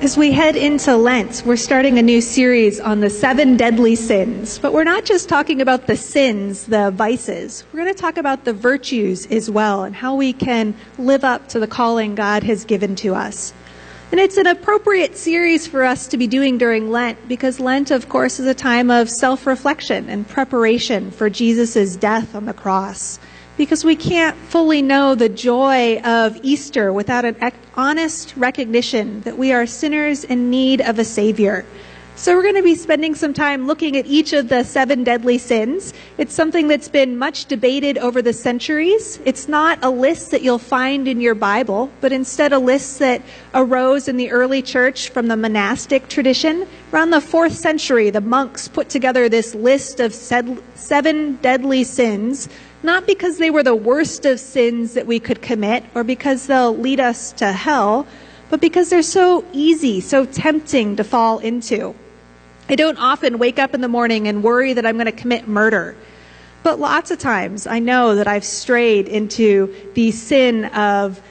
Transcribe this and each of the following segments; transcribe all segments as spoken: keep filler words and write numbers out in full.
As we head into Lent, we're starting a new series on the seven deadly sins. But we're not just talking about the sins, the vices. We're going to talk about the virtues as well and how we can live up to the calling God has given to us. And it's an appropriate series for us to be doing during Lent because Lent, of course, is a time of self-reflection and preparation for Jesus' death on the cross. Because we can't fully know the joy of Easter without an honest recognition that we are sinners in need of a Savior. So we're going to be spending some time looking at each of the seven deadly sins. It's something that's been much debated over the centuries. It's not a list that you'll find in your Bible, but instead a list that arose in the early church from the monastic tradition. Around the fourth century, the monks put together this list of seven deadly sins, not because they were the worst of sins that we could commit or because they'll lead us to hell, but because they're so easy, so tempting to fall into. I don't often wake up in the morning and worry that I'm going to commit murder. But lots of times I know that I've strayed into the sin of,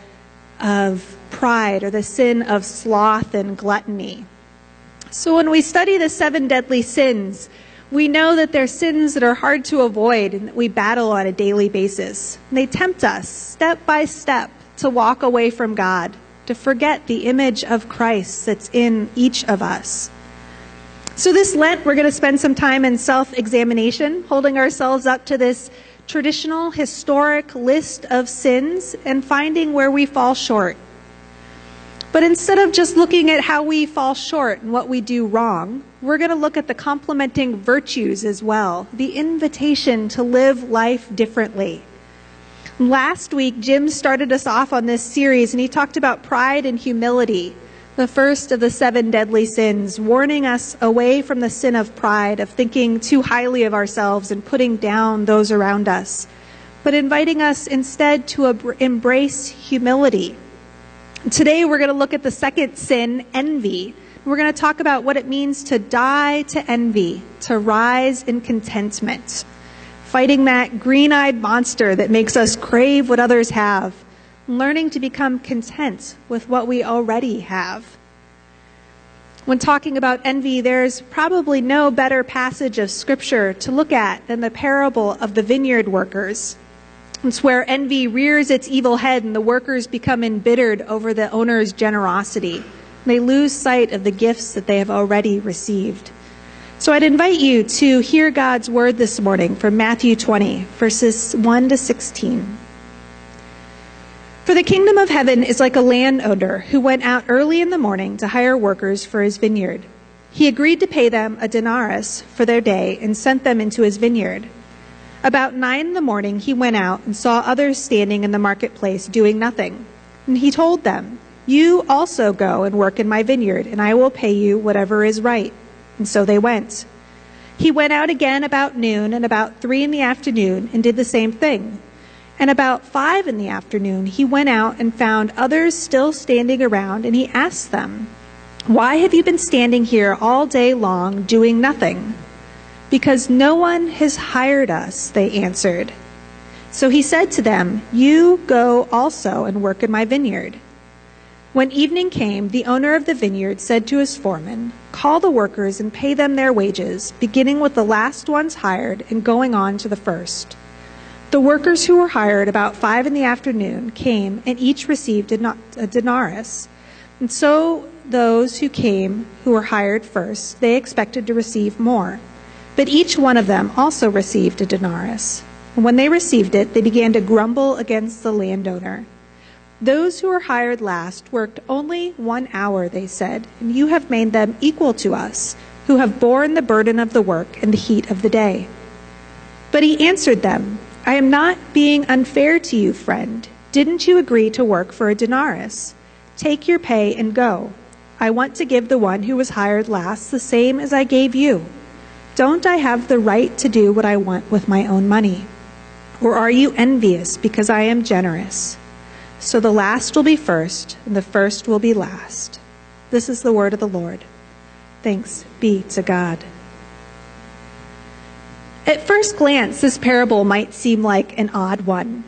of pride or the sin of sloth and gluttony. So when we study the seven deadly sins, we know that they're sins that are hard to avoid and that we battle on a daily basis. And they tempt us step by step to walk away from God, to forget the image of Christ that's in each of us. So this Lent, we're going to spend some time in self-examination, holding ourselves up to this traditional, historic list of sins and finding where we fall short. But instead of just looking at how we fall short and what we do wrong, we're going to look at the complementing virtues as well, the invitation to live life differently. Last week, Jim started us off on this series, and he talked about pride and humility, the first of the seven deadly sins, warning us away from the sin of pride, of thinking too highly of ourselves and putting down those around us, but inviting us instead to ab- embrace humility. Today, we're going to look at the second sin, envy. We're going to talk about what it means to die to envy, to rise in contentment, fighting that green-eyed monster that makes us crave what others have, learning to become content with what we already have. When talking about envy, there's probably no better passage of Scripture to look at than the parable of the vineyard workers. It's where envy rears its evil head and the workers become embittered over the owner's generosity. They lose sight of the gifts that they have already received. So I'd invite you to hear God's word this morning from Matthew twenty, verses one to sixteen. For the kingdom of heaven is like a landowner who went out early in the morning to hire workers for his vineyard. He agreed to pay them a denarius for their day and sent them into his vineyard. About nine in the morning, he went out and saw others standing in the marketplace doing nothing. And he told them, "You also go and work in my vineyard, and I will pay you whatever is right." And so they went. He went out again about noon and about three in the afternoon and did the same thing. And about five in the afternoon, he went out and found others still standing around, and he asked them, "Why have you been standing here all day long doing nothing?" "Because no one has hired us," they answered. So he said to them, "You go also and work in my vineyard." When evening came, the owner of the vineyard said to his foreman, "Call the workers and pay them their wages, beginning with the last ones hired and going on to the first." The workers who were hired about five in the afternoon came, and each received a denarius. And so those who came, who were hired first, they expected to receive more. But each one of them also received a denarius. And when they received it, they began to grumble against the landowner. "Those who were hired last worked only one hour," they said, "and you have made them equal to us, who have borne the burden of the work and the heat of the day." But he answered them, "I am not being unfair to you, friend. Didn't you agree to work for a denarius? Take your pay and go. I want to give the one who was hired last the same as I gave you. Don't I have the right to do what I want with my own money? Or are you envious because I am generous? So the last will be first, and the first will be last." This is the word of the Lord. Thanks be to God. At first glance, this parable might seem like an odd one.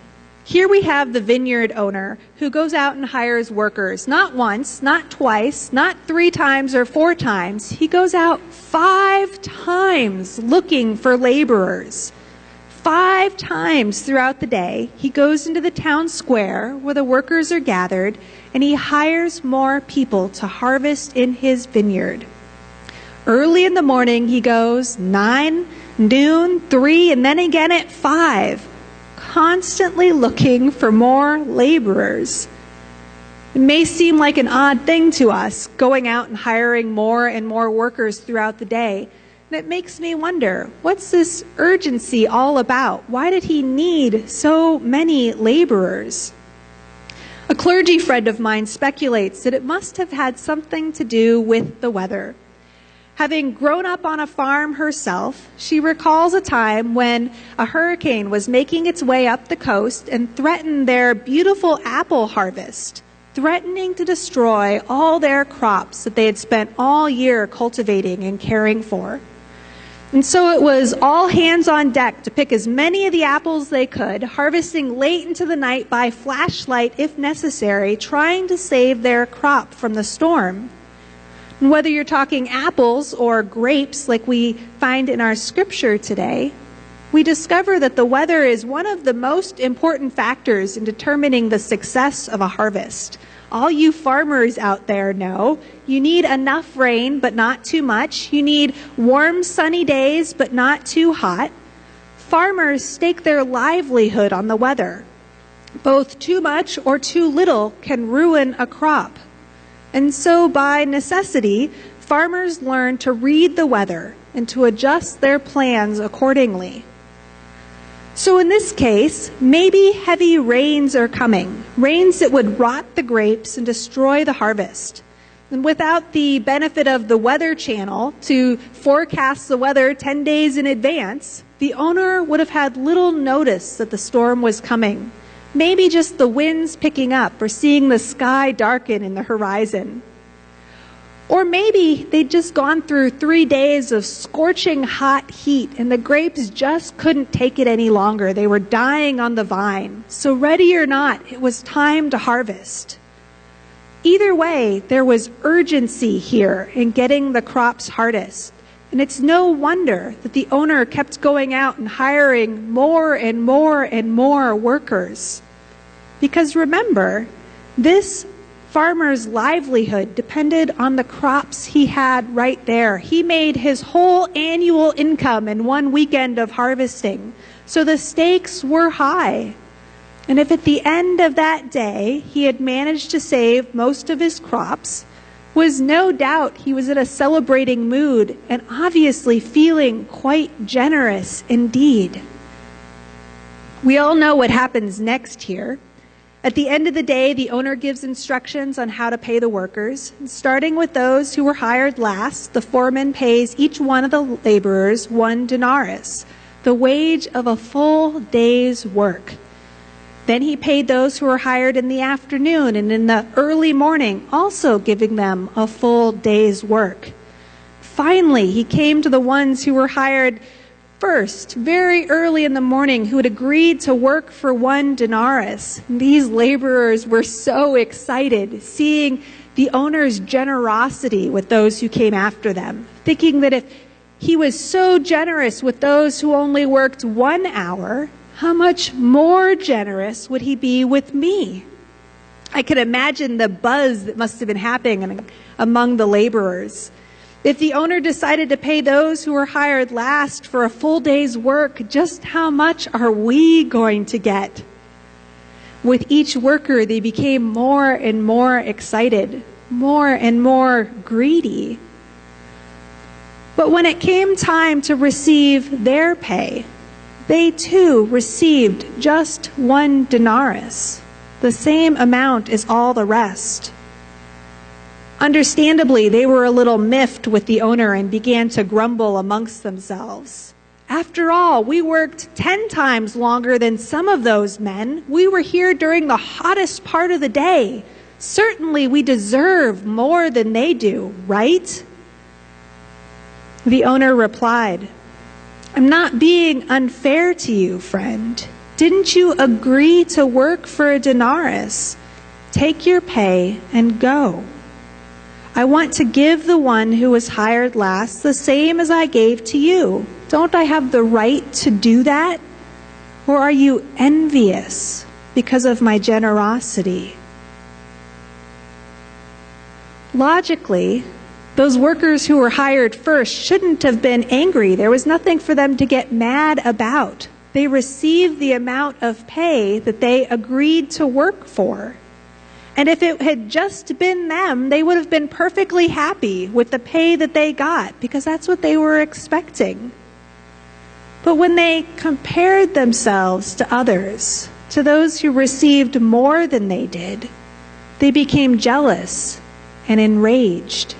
Here we have the vineyard owner who goes out and hires workers, not once, not twice, not three times or four times. He goes out five times looking for laborers. Five times throughout the day, he goes into the town square where the workers are gathered, and he hires more people to harvest in his vineyard. Early in the morning he goes, nine, noon, three, and then again at five, constantly looking for more laborers. It may seem like an odd thing to us, going out and hiring more and more workers throughout the day. And it makes me wonder, what's this urgency all about? Why did he need so many laborers? A clergy friend of mine speculates that it must have had something to do with the weather. Having grown up on a farm herself, she recalls a time when a hurricane was making its way up the coast and threatened their beautiful apple harvest, threatening to destroy all their crops that they had spent all year cultivating and caring for. And so it was all hands on deck to pick as many of the apples they could, harvesting late into the night by flashlight if necessary, trying to save their crop from the storm. And whether you're talking apples or grapes like we find in our scripture today, we discover that the weather is one of the most important factors in determining the success of a harvest. All you farmers out there know you need enough rain, but not too much. You need warm, sunny days, but not too hot. Farmers stake their livelihood on the weather. Both too much or too little can ruin a crop. And so by necessity, farmers learn to read the weather and to adjust their plans accordingly. So in this case, maybe heavy rains are coming, rains that would rot the grapes and destroy the harvest. And without the benefit of the Weather Channel to forecast the weather ten days in advance, the owner would have had little notice that the storm was coming. Maybe just the winds picking up or seeing the sky darken in the horizon. Or maybe they'd just gone through three days of scorching hot heat and the grapes just couldn't take it any longer. They were dying on the vine. So ready or not, it was time to harvest. Either way, there was urgency here in getting the crops harvested. And it's no wonder that the owner kept going out and hiring more and more and more workers. Because remember, this farmer's livelihood depended on the crops he had right there. He made his whole annual income in one weekend of harvesting. So the stakes were high. And if at the end of that day he had managed to save most of his crops, was no doubt he was in a celebrating mood and obviously feeling quite generous indeed. We all know what happens next here. At the end of the day, the owner gives instructions on how to pay the workers. Starting with those who were hired last, the foreman pays each one of the laborers one denarius, the wage of a full day's work. Then he paid those who were hired in the afternoon and in the early morning, also giving them a full day's work. Finally, he came to the ones who were hired first, very early in the morning, who had agreed to work for one denarius. These laborers were so excited, seeing the owner's generosity with those who came after them, thinking that if he was so generous with those who only worked one hour, how much more generous would he be with me? I could imagine the buzz that must have been happening among the laborers. If the owner decided to pay those who were hired last for a full day's work, just how much are we going to get? With each worker, they became more and more excited, more and more greedy. But when it came time to receive their pay, they too received just one denarius, the same amount as all the rest. Understandably, they were a little miffed with the owner and began to grumble amongst themselves. After all, we worked ten times longer than some of those men. We were here during the hottest part of the day. Certainly we deserve more than they do, right? The owner replied, "I'm not being unfair to you, friend. Didn't you agree to work for a denarius? Take your pay and go. I want to give the one who was hired last the same as I gave to you. Don't I have the right to do that? Or are you envious because of my generosity? Logically, those workers who were hired first shouldn't have been angry. There was nothing for them to get mad about. They received the amount of pay that they agreed to work for. And if it had just been them, they would have been perfectly happy with the pay that they got, because that's what they were expecting. But when they compared themselves to others, to those who received more than they did, they became jealous and enraged.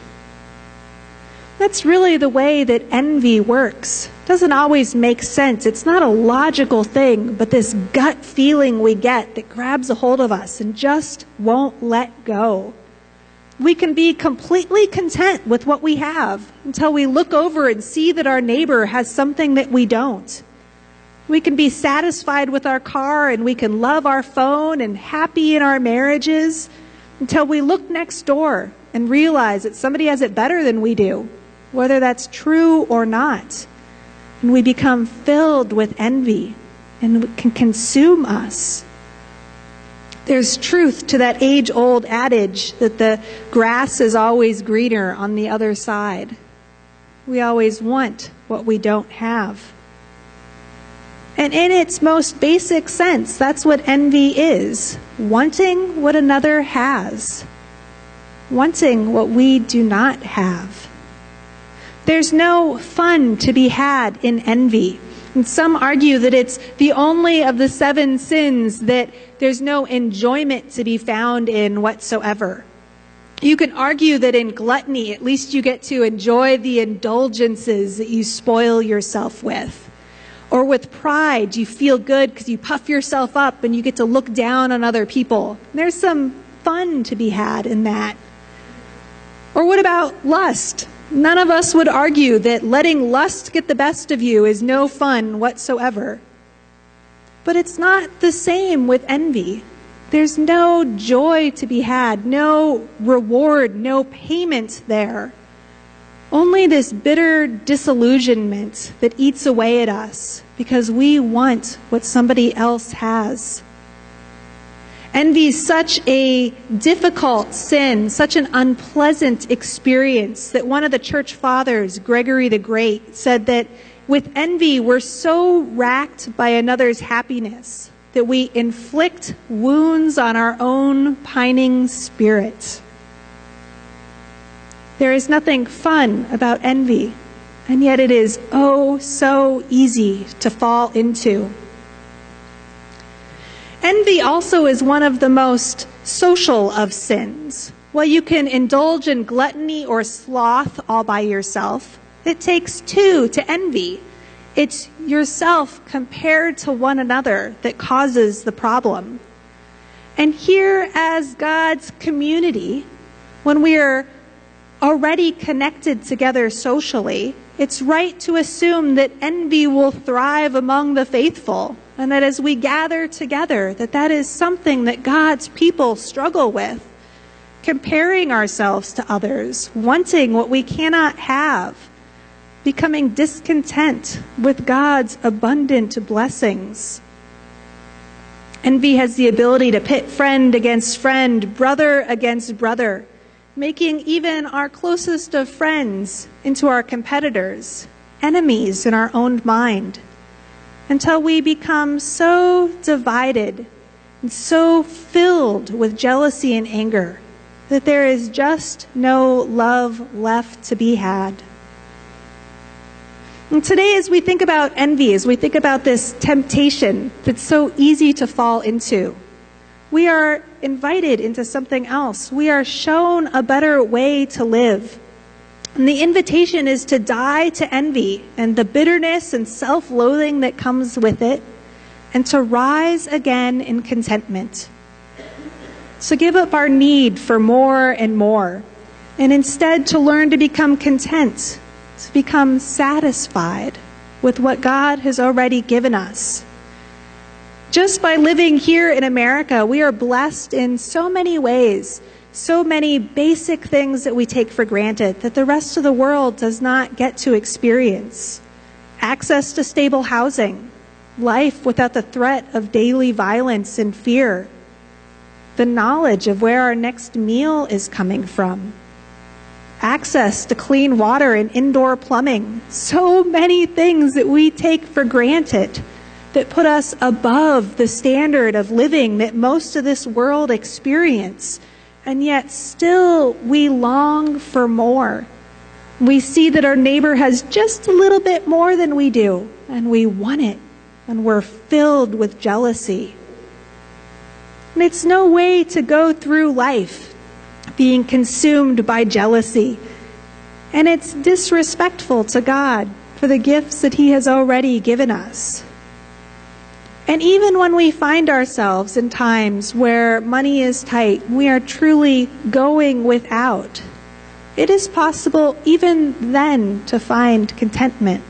That's really the way that envy works. It doesn't always make sense. It's not a logical thing, but this gut feeling we get that grabs a hold of us and just won't let go. We can be completely content with what we have until we look over and see that our neighbor has something that we don't. We can be satisfied with our car and we can love our phone and happy in our marriages until we look next door and realize that somebody has it better than we do, whether that's true or not. And we become filled with envy and it can consume us. There's truth to that age-old adage that the grass is always greener on the other side. We always want what we don't have. And in its most basic sense, that's what envy is. Wanting what another has. Wanting what we do not have. There's no fun to be had in envy. And some argue that it's the only of the seven sins that there's no enjoyment to be found in whatsoever. You can argue that in gluttony, at least you get to enjoy the indulgences that you spoil yourself with. Or with pride, you feel good because you puff yourself up and you get to look down on other people. There's some fun to be had in that. Or what about lust? None of us would argue that letting lust get the best of you is no fun whatsoever. But it's not the same with envy. There's no joy to be had, no reward, no payment there. Only this bitter disillusionment that eats away at us because we want what somebody else has. Envy is such a difficult sin, such an unpleasant experience that one of the church fathers, Gregory the Great, said that with envy we're so racked by another's happiness that we inflict wounds on our own pining spirit. There is nothing fun about envy, and yet it is oh so easy to fall into. Envy also is one of the most social of sins. While you can indulge in gluttony or sloth all by yourself, it takes two to envy. It's yourself compared to one another that causes the problem. And here as God's community, when we are already connected together socially, it's right to assume that envy will thrive among the faithful. And that as we gather together, that that is something that God's people struggle with. Comparing ourselves to others, wanting what we cannot have, becoming discontent with God's abundant blessings. Envy has the ability to pit friend against friend, brother against brother, making even our closest of friends into our competitors, enemies in our own mind. Until we become so divided and so filled with jealousy and anger that there is just no love left to be had. And today, as we think about envy, as we think about this temptation that's so easy to fall into, we are invited into something else. We are shown a better way to live. And the invitation is to die to envy and the bitterness and self-loathing that comes with it, and to rise again in contentment. So give up our need for more and more, and instead to learn to become content, to become satisfied with what God has already given us. Just by living here in America, we are blessed in so many ways, so many basic things that we take for granted that the rest of the world does not get to experience. Access to stable housing, life without the threat of daily violence and fear, the knowledge of where our next meal is coming from, access to clean water and indoor plumbing, so many things that we take for granted that put us above the standard of living that most of this world experience. And yet still we long for more. We see that our neighbor has just a little bit more than we do, and we want it, and we're filled with jealousy. And it's no way to go through life being consumed by jealousy. And it's disrespectful to God for the gifts that He has already given us. And even when we find ourselves in times where money is tight, we are truly going without, it is possible even then to find contentment.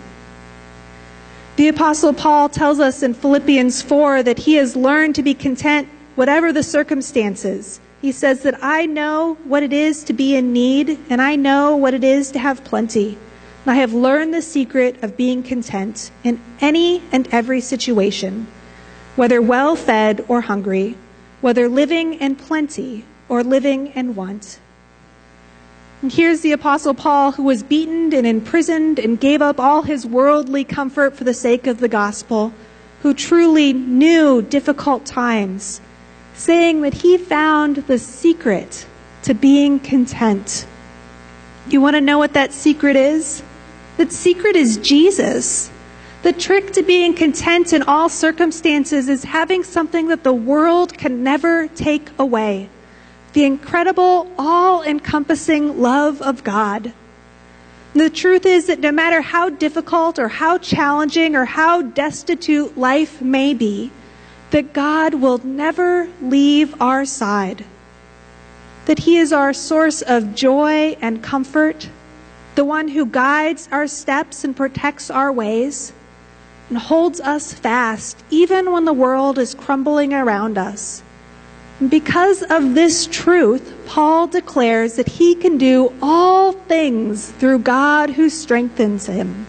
The Apostle Paul tells us in Philippians four that he has learned to be content whatever the circumstances. He says that I know what it is to be in need, and I know what it is to have plenty. And I have learned the secret of being content in any and every situation, whether well-fed or hungry, whether living in plenty or living in want. And here's the Apostle Paul, who was beaten and imprisoned and gave up all his worldly comfort for the sake of the gospel, who truly knew difficult times, saying that he found the secret to being content. You want to know what that secret is? That secret is Jesus. The trick to being content in all circumstances is having something that the world can never take away. The incredible, all-encompassing love of God. The truth is that no matter how difficult or how challenging or how destitute life may be, that God will never leave our side. That He is our source of joy and comfort, the one who guides our steps and protects our ways, and holds us fast even when the world is crumbling around us. And because of this truth, Paul declares that he can do all things through God who strengthens him.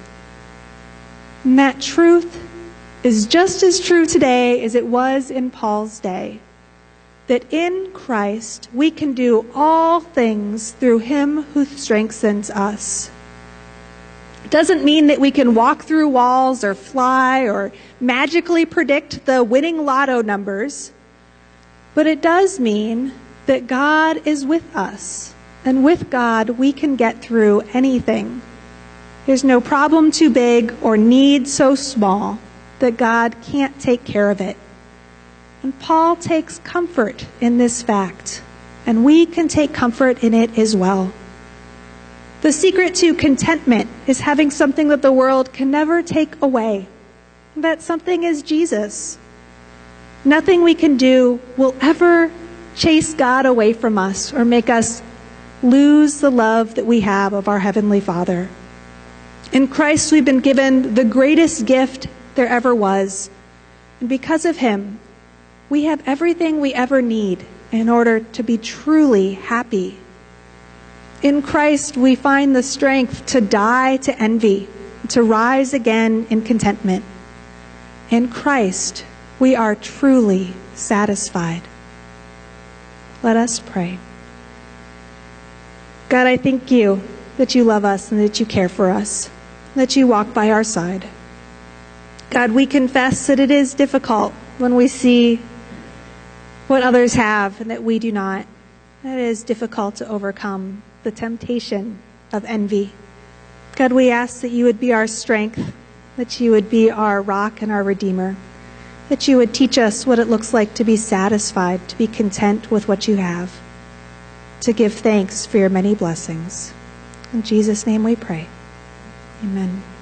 And that truth is just as true today as it was in Paul's day. That in Christ we can do all things through Him who strengthens us. It doesn't mean that we can walk through walls or fly or magically predict the winning lotto numbers, but it does mean that God is with us, and with God we can get through anything. There's no problem too big or need so small that God can't take care of it. And Paul takes comfort in this fact, and we can take comfort in it as well. The secret to contentment is having something that the world can never take away. That something is Jesus. Nothing we can do will ever chase God away from us or make us lose the love that we have of our Heavenly Father. In Christ, we've been given the greatest gift there ever was. And because of Him, we have everything we ever need in order to be truly happy. In Christ, we find the strength to die to envy, to rise again in contentment. In Christ, we are truly satisfied. Let us pray. God, I thank You that You love us and that You care for us, that You walk by our side. God, we confess that it is difficult when we see what others have and that we do not. It is difficult to overcome the temptation of envy. God, we ask that You would be our strength, that You would be our rock and our Redeemer, that You would teach us what it looks like to be satisfied, to be content with what You have, to give thanks for Your many blessings. In Jesus' name we pray. Amen.